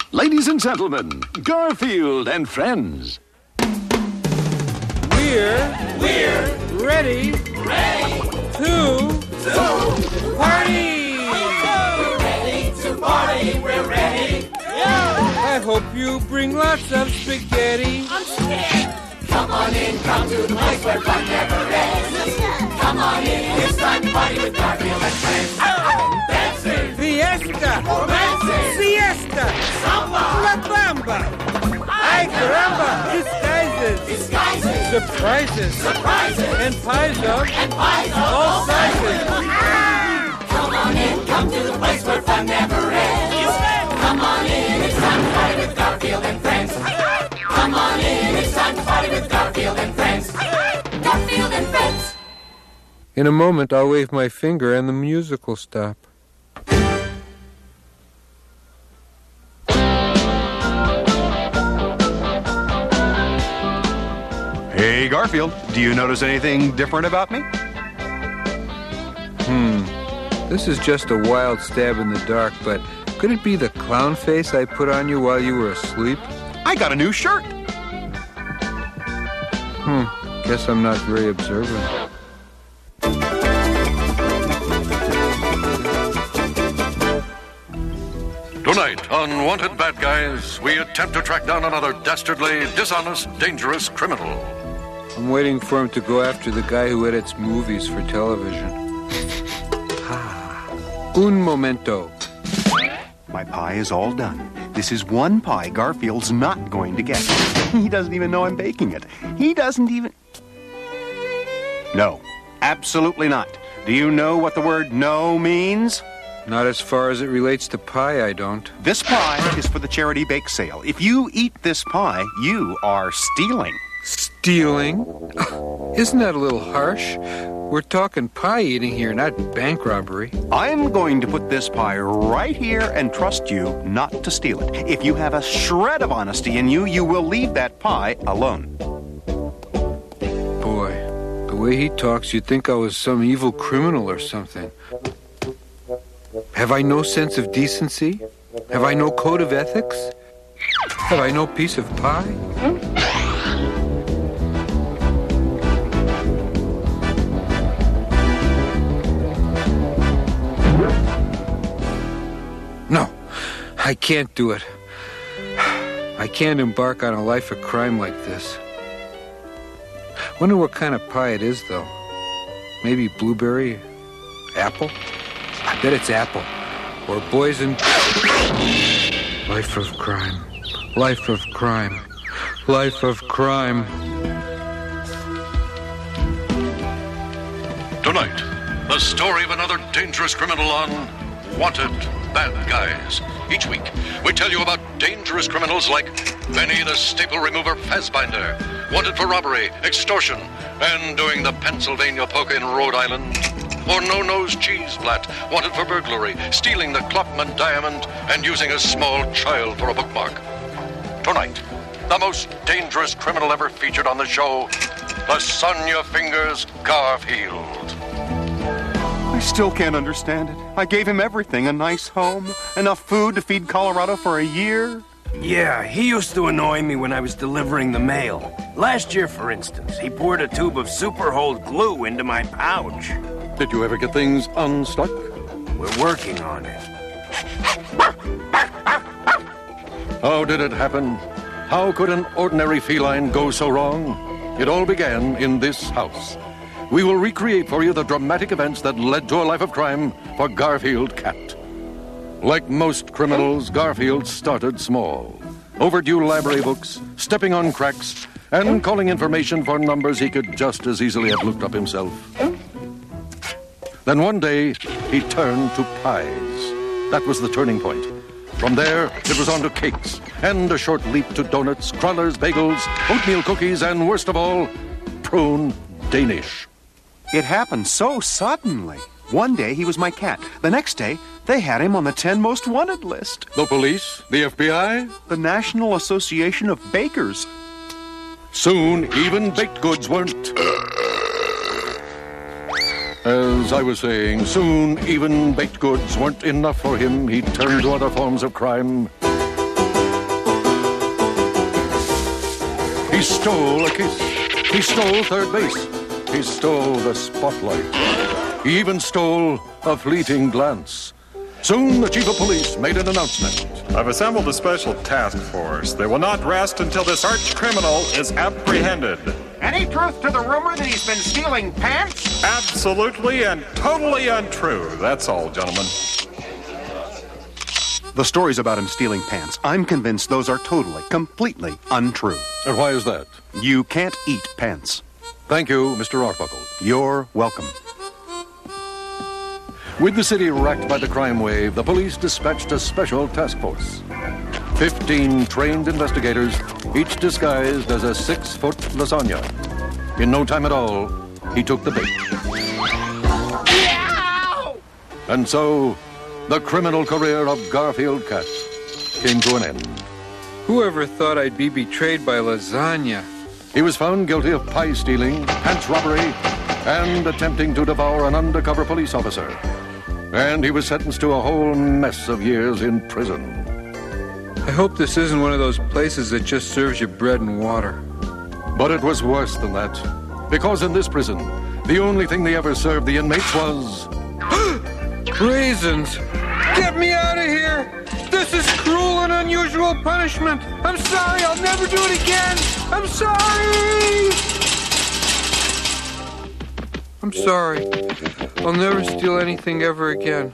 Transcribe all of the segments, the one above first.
Ladies and gentlemen, Garfield and Friends. We're ready to party. We're ready to party. We're ready. I hope you bring lots of spaghetti. I'm scared. Come on in, come to the place where fun never ends. Come on in, it's time to party with Garfield and Friends. Dancing, Fiesta, romancing, siesta, samba, la bamba. Ay caramba, disguises, surprises, and pies of all sizes. Come on in, come to the place where fun never ends. Come on in, it's time to party with Garfield and Friends. Come on in, it's time to party with Garfield and Friends. Garfield and Friends. In a moment, I'll wave my finger and the music will stop. Hey, Garfield, do you notice anything different about me? This is just a wild stab in the dark, but could it be the clown face I put on you while you were asleep? I got a new shirt. Guess I'm not very observant. Tonight on Wanted Bad Guys, we attempt to track down another dastardly, dishonest, dangerous criminal. I'm waiting for him to go after the guy who edits movies for television. Un momento. My pie is all done. This is one pie Garfield's not going to get. He doesn't even know I'm baking it. He doesn't even... No, absolutely not. Do you know what the word no means? Not as far as it relates to pie, I don't. This pie is for the charity bake sale. If you eat this pie, you are stealing. Stealing? Isn't that a little harsh? We're talking pie eating here, not bank robbery. I'm going to put this pie right here and trust you not to steal it. If you have a shred of honesty in you, you will leave that pie alone. Boy, the way he talks, you'd think I was some evil criminal or something. Have I no sense of decency? Have I no code of ethics? Have I no piece of pie? No, I can't do it. I can't embark on a life of crime like this. Wonder what kind of pie it is, though. Maybe blueberry? Apple? I bet it's apple. Or poison. Life of crime. Life of crime. Life of crime. Tonight, the story of another dangerous criminal on Wanted Bad Guys. Each week, we tell you about dangerous criminals like Benny the Staple Remover Fassbinder, wanted for robbery, extortion, and doing the Pennsylvania Polka in Rhode Island. Or No-Nose Cheeseblatt, wanted for burglary, stealing the Klopman diamond, and using a small child for a bookmark. Tonight, the most dangerous criminal ever featured on the show, the Sonia Fingers Garfield. I still can't understand it. I gave him everything, a nice home, enough food to feed Colorado for a year. Yeah, he used to annoy me when I was delivering the mail. Last year, for instance, he poured a tube of Superhold glue into my pouch. Did you ever get things unstuck? We're working on it. How did it happen? How could an ordinary feline go so wrong? It all began in this house. We will recreate for you the dramatic events that led to a life of crime for Garfield Cat. Like most criminals, Garfield started small. Overdue library books, stepping on cracks, and calling information for numbers he could just as easily have looked up himself. Then one day, he turned to pies. That was the turning point. From there, it was on to cakes, and a short leap to donuts, crullers, bagels, oatmeal cookies, and worst of all, prune Danish. It happened so suddenly. One day, he was my cat. The next day, they had him on the 10 most wanted list. The police? The FBI? The National Association of Bakers. Soon, even baked goods weren't... As I was saying, soon even baked goods weren't enough for him. He turned to other forms of crime. He stole a kiss. He stole third base. He stole the spotlight. He even stole a fleeting glance. Soon, the chief of police made an announcement. I've assembled a special task force. They will not rest until this arch criminal is apprehended. Any truth to the rumor that he's been stealing pants? Absolutely and totally untrue. That's all, gentlemen. The stories about him stealing pants, I'm convinced those are totally, completely untrue. And why is that? You can't eat pants. Thank you, Mr. Arbuckle. You're welcome. With the city racked by the crime wave, the police dispatched a special task force. 15 trained investigators, each disguised as a 6-foot lasagna. In no time at all, he took the bait. And so, the criminal career of Garfield Cat came to an end. Whoever thought I'd be betrayed by lasagna? He was found guilty of pie stealing, pants robbery, and attempting to devour an undercover police officer. And he was sentenced to a whole mess of years in prison. I hope this isn't one of those places that just serves you bread and water. But it was worse than that. Because in this prison, the only thing they ever served the inmates was... Raisins! Get me out of here! This is cruel and unusual punishment! I'm sorry, I'll never do it again! I'm sorry! I'm sorry. I'll never steal anything ever again.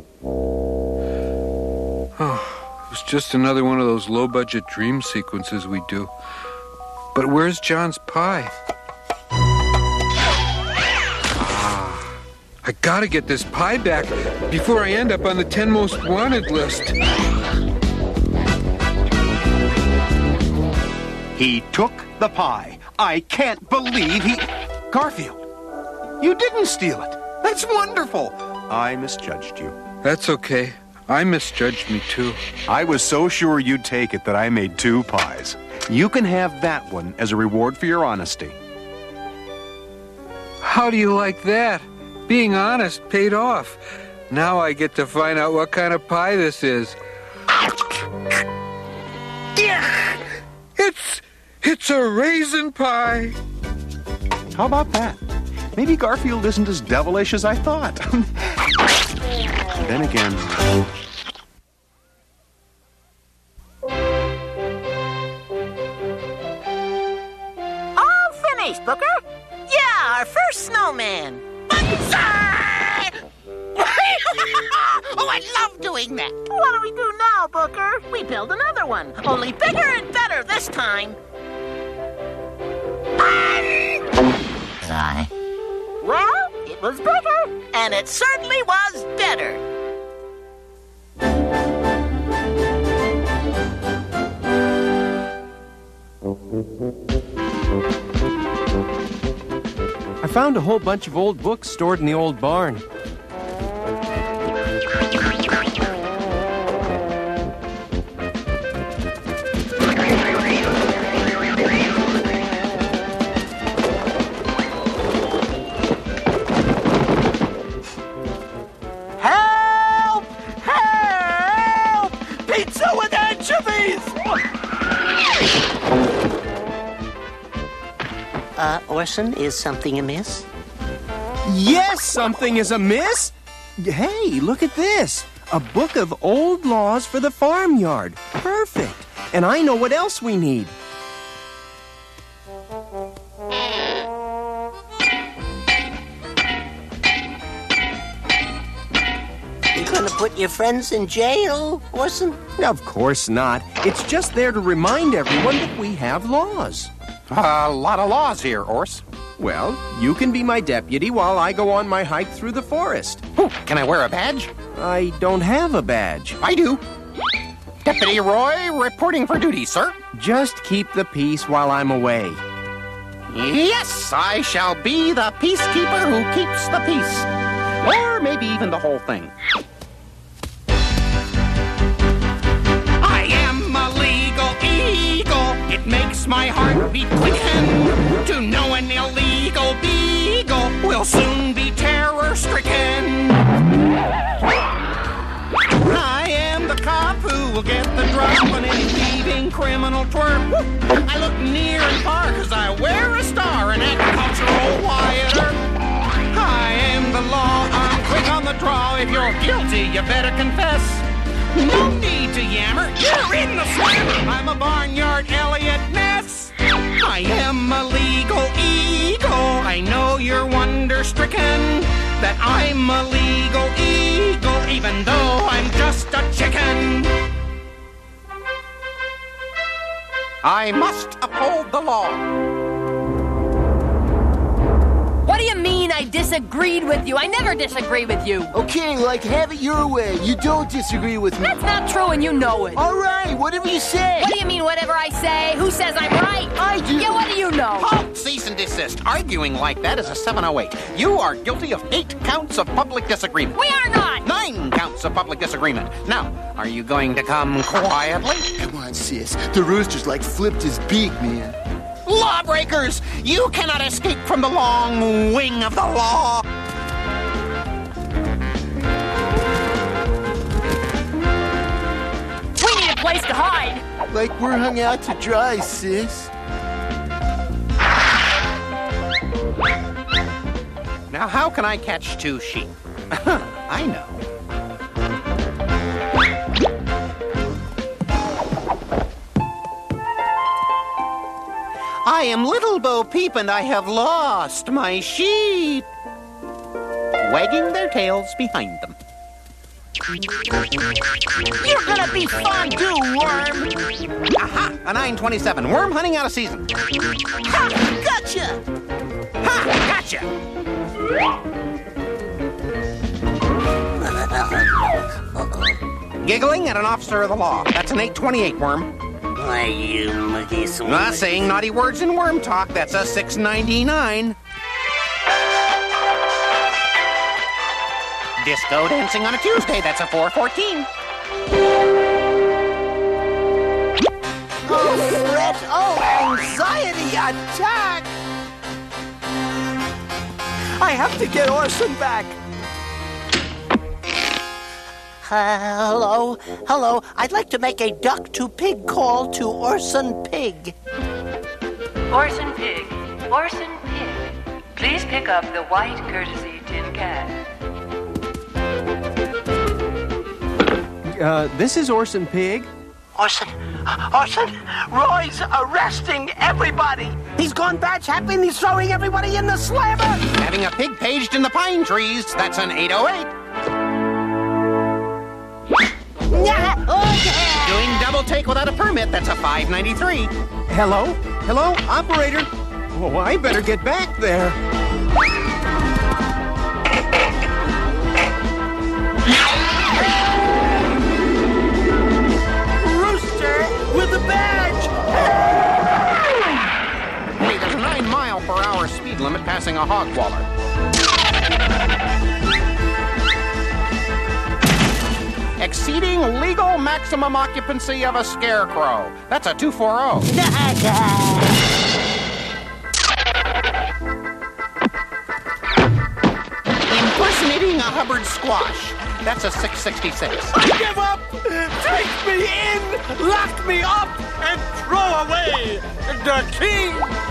Oh, it was just another one of those low-budget dream sequences we do. But where's John's pie? I gotta get this pie back before I end up on the 10 most wanted list. He took the pie. I can't believe he... Garfield, you didn't steal it. That's wonderful. I misjudged you. That's okay. I misjudged me too. I was so sure you'd take it that I made 2 pies. You can have that one as a reward for your honesty. How do you like that? Being honest paid off. Now I get to find out what kind of pie this is. It's a raisin pie. How about that? Maybe Garfield isn't as devilish as I thought. Then again... All finished, Booker. Yeah, our first snowman. Oh, I love doing that. What do we do now, Booker? We build another one, only bigger and better this time. Well, it was bigger, and it certainly was better. I found a whole bunch of old books stored in the old barn. Help! Help! Pizza with anchovies! Orson, is something amiss? Yes, something is amiss. Hey, look at this. A book of old laws for the farmyard. Perfect. And I know what else we need. You gonna put your friends in jail, Orson? Of course not. It's just there to remind everyone that we have laws. A lot of laws here, Ors. Well, you can be my deputy while I go on my hike through the forest. Ooh, can I wear a badge? I don't have a badge. I do. Deputy Roy, reporting for duty, sir. Just keep the peace while I'm away. Yes, I shall be the peacekeeper who keeps the peace. Or maybe even the whole thing. I am a legal eagle. It makes my heart beat quicken to know an illegal beagle will soon be terror-stricken. I am the cop who will get the drop on any thief thieving criminal twerp. I look near and far because I wear a star, an agricultural wire. I am the law, I'm quick on the draw. If you're guilty, you better confess. No need to yammer, you're in the slammer. I'm a barnyard Elliot Ness. I am a legal eagle. I know you're wonder-stricken that I'm a legal eagle, even though I'm just a chicken. I must uphold the law. What do you mean I disagreed with you? I never disagree with you. Okay, like, have it your way. You don't disagree with me. That's not true, and you know it. All right, whatever you say. What do you mean, whatever I say? Who says I'm right? I do. Yeah, what do you know? Halt! Cease and desist. Arguing like that is a 708. You are guilty of 8 counts of public disagreement. We are not! 9 counts of public disagreement. Now, are you going to come quietly? Come on, sis. The rooster's like flipped his beak, man. Lawbreakers! You cannot escape from the long wing of the law! We need a place to hide! Like we're hung out to dry, sis. Now, how can I catch 2 sheep? I know. I am Little Bo Peep, and I have lost my sheep. Wagging their tails behind them. You're gonna be fondue, worm! Aha! A 927. Worm hunting out of season. Ha! Gotcha! Ha! Gotcha! Giggling at an officer of the law. That's an 828, worm. Why, you muggy swine. Not saying naughty words in worm talk. That's a 699. Disco dancing on a Tuesday. That's a 414. Oh, fret! Oh, anxiety attack! I have to get Orson back. Hello? Hello? I'd like to make a duck-to-pig call to Orson Pig. Orson Pig. Orson Pig. Please pick up the white courtesy tin can. This is Orson Pig. Orson? Roy's arresting everybody! He's gone batch happy and he's throwing everybody in the slammer! Having a pig paged in the pine trees. That's an 808. Doing double take without a permit. That's a 593. Hello? Hello? Operator? Oh, I better get back there. Rooster with a badge! Hey, there's a 9-mile-per-hour speed limit passing a hog waller. Exceeding legal maximum occupancy of a scarecrow. That's a 240. Impersonating a Hubbard squash. That's a 666. I give up! Take me in! Lock me up! And throw away the key!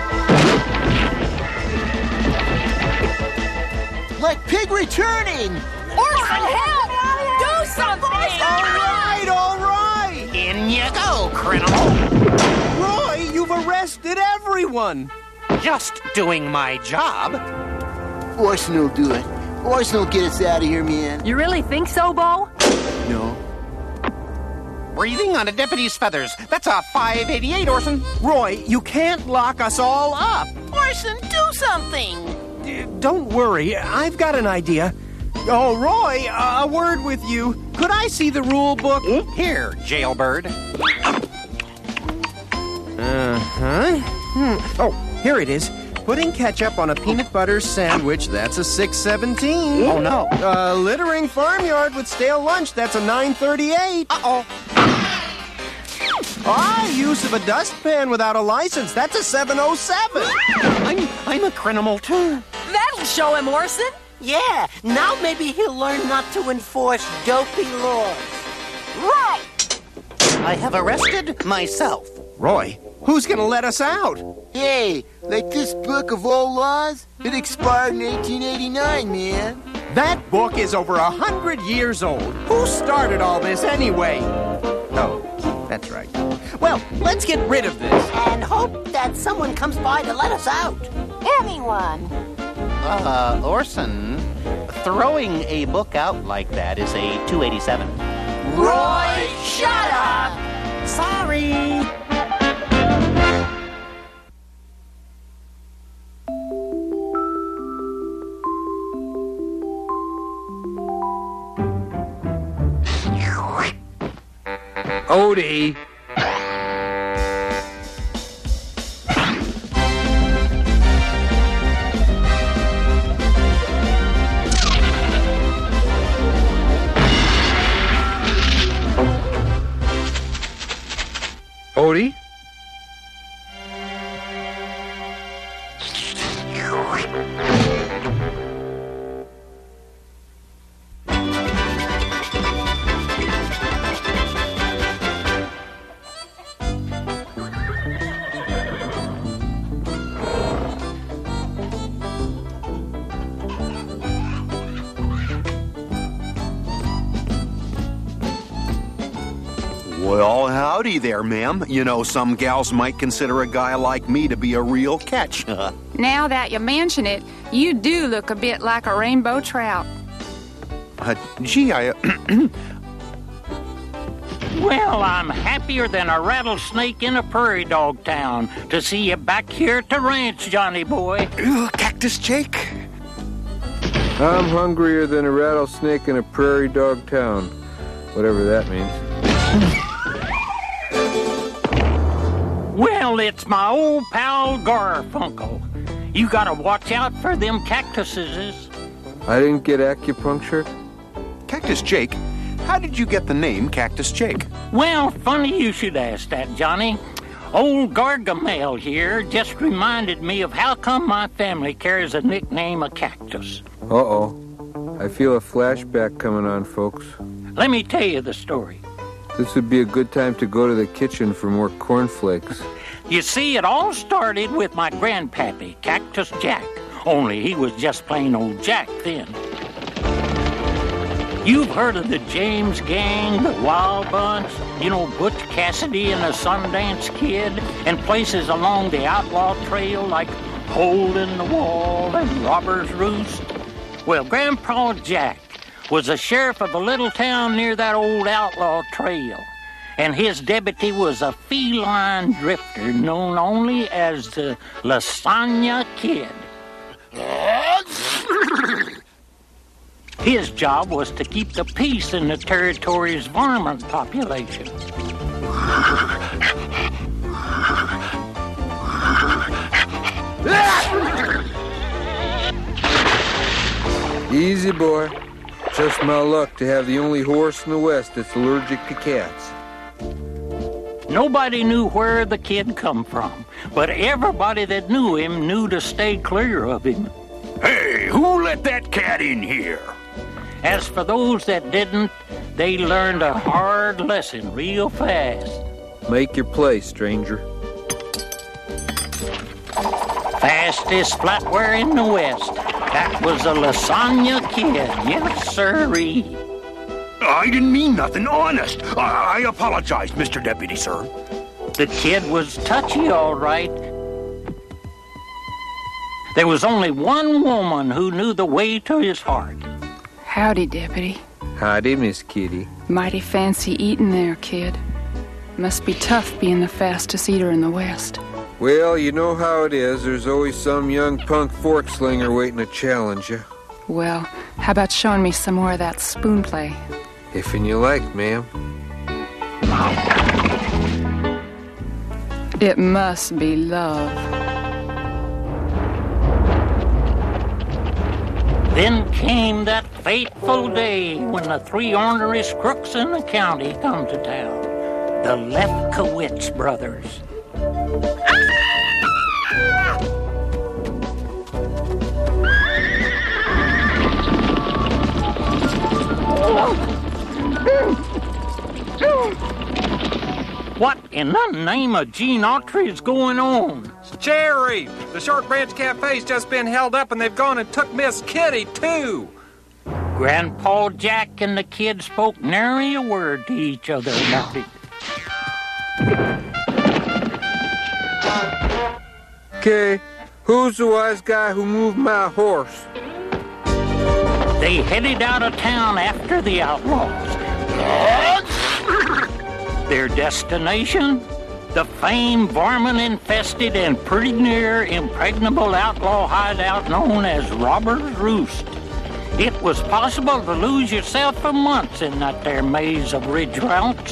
Like Pig returning! Orson, help! Do something! All right! In you go, criminal. Roy, you've arrested everyone! Just doing my job. Orson will do it. Orson will get us out of here, man. You really think so, Bo? No. Breathing on a deputy's feathers. That's a 588, Orson. Roy, you can't lock us all up. Orson, do something! Don't worry, I've got an idea. Oh, Roy, a word with you. Could I see the rule book? Here, jailbird. Oh, here it is. Putting ketchup on a peanut butter sandwich, that's a 617. Oh, no. Littering farmyard with stale lunch, that's a 938. Uh-oh. Use of a dustpan without a license, that's a 707. I'm a criminal, too. That'll show him, Orson. Yeah, now maybe he'll learn not to enforce dopey laws. Right! I have arrested myself. Roy, who's gonna let us out? Hey, like this book of old laws? It expired in 1889, man. That book is over 100 years old. Who started all this anyway? Oh, that's right. Well, let's get rid of this. And hope that someone comes by to let us out. Anyone. Orson, throwing a book out like that is a 287. Roy, shut up! Sorry. Odie! Odie? Well, howdy there, ma'am. You know, some gals might consider a guy like me to be a real catch. Now that you mention it, you do look a bit like a rainbow trout. Gee, Well, I'm happier than a rattlesnake in a prairie dog town to see you back here at the ranch, Johnny boy. Cactus Jake? I'm hungrier than a rattlesnake in a prairie dog town. Whatever that means. Well, it's my old pal Garfunkel. You gotta watch out for them cactuses. I didn't get acupuncture. Cactus Jake? How did you get the name Cactus Jake? Well, funny you should ask that, Johnny. Old Gargamel here just reminded me of how come my family carries a nickname of Cactus. Uh-oh. I feel a flashback coming on, folks. Let me tell you the story. This would be a good time to go to the kitchen for more cornflakes. You see, it all started with my grandpappy, Cactus Jack. Only he was just plain old Jack then. You've heard of the James Gang, the Wild Bunch, you know, Butch Cassidy and the Sundance Kid, and places along the Outlaw Trail like Hole in the Wall and Robber's Roost? Well, Grandpa Jack was a sheriff of a little town near that old outlaw trail, and his deputy was a feline drifter known only as the Lasagna Kid. His job was to keep the peace in the territory's varmint population. Easy, boy. Just my luck to have the only horse in the West that's allergic to cats. Nobody knew where the kid come from, but everybody that knew him knew to stay clear of him. Hey, who let that cat in here? As for those that didn't, they learned a hard lesson real fast. Make your play, stranger. Fastest flatware in the West. That was a Lasagna Kid, yes, sirree. I didn't mean nothing, honest. I apologize, Mr. Deputy, sir. The kid was touchy, all right. There was only one woman who knew the way to his heart. Howdy, Deputy. Howdy, Miss Kitty. Mighty fancy eating there, kid. Must be tough being the fastest eater in the West. Well, you know how it is. There's always some young punk fork slinger waiting to challenge you. Well, how about showing me some more of that spoon play? If you like, ma'am. It must be love. Then came that fateful day when the three orneriest crooks in the county come to town. The Lefkowitz brothers. What in the name of Gene Autry is going on? Jerry, the Short Branch Cafe's just been held up and they've gone and took Miss Kitty, too. Grandpa Jack and the kid spoke nary a word to each other about it. Okay, who's the wise guy who moved my horse? They headed out of town after the outlaws. Their destination? The famed varmint-infested and pretty near impregnable outlaw hideout known as Robber's Roost. It was possible to lose yourself for months in that there maze of ridge routes.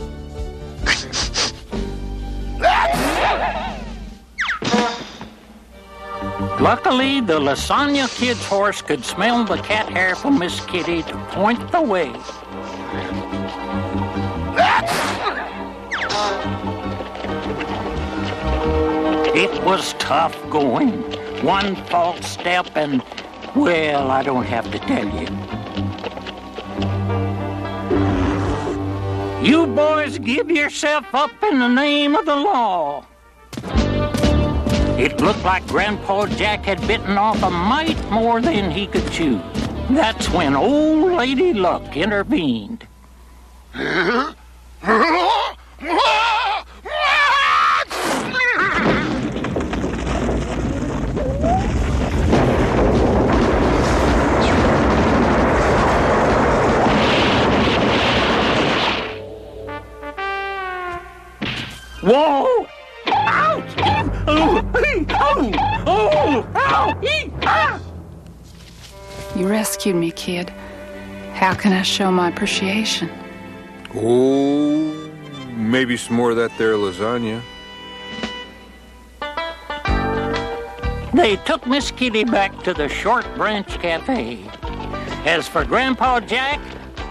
Luckily, the Lasagna Kid's horse could smell the cat hair from Miss Kitty to point the way. It was tough going. One false step and, well, I don't have to tell you. You boys give yourself up in the name of the law. It looked like Grandpa Jack had bitten off a mite more than he could chew. That's when Old Lady Luck intervened. Whoa! Ouch! Oh! Oh! Oh! Ow! You rescued me, kid. How can I show my appreciation? Oh, maybe some more of that there lasagna. They took Miss Kitty back to the Short Branch Cafe. As for Grandpa Jack,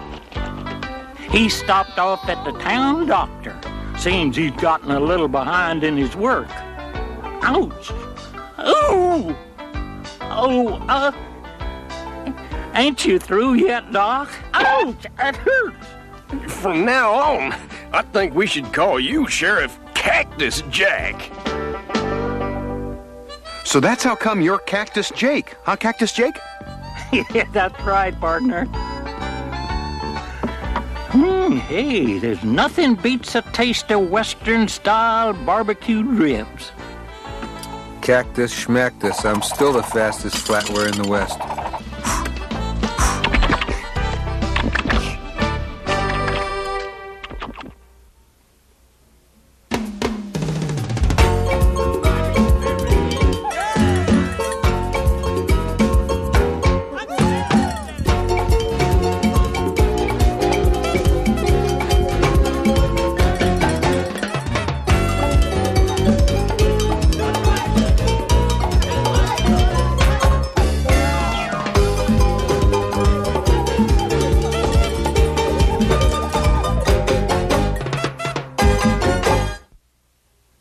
he stopped off at the town doctor. Seems he'd gotten a little behind in his work. Ouch! Ooh! Oh, ain't you through yet, Doc? Ouch! It hurts! From now on, I think we should call you Sheriff Cactus Jack. So that's how come you're Cactus Jake, huh, Cactus Jake? Yeah, that's right, partner. Hey, there's nothing beats a taste of Western-style barbecued ribs. Cactus schmactus, I'm still the fastest flatware in the West.